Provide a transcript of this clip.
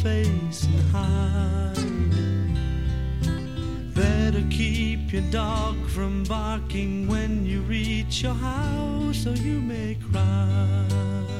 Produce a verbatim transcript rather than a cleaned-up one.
face and hide. Better keep your dog from barking when you reach your house, or you may cry.